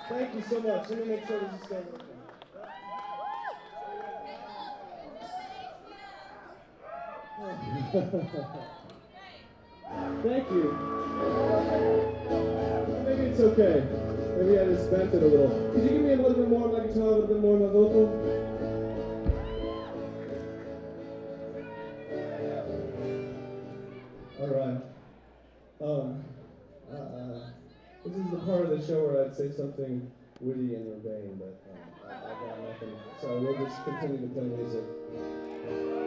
Thank you so much. Let me make sure this is staying open. Thank you. Maybe it's okay. Maybe I just bent it a little. Could you give me a little bit more on my guitar, a little bit more on my vocal? All right. Um, this is the part of the show where I'd say something witty and urbane, but I got nothing. So we'll just continue to play music.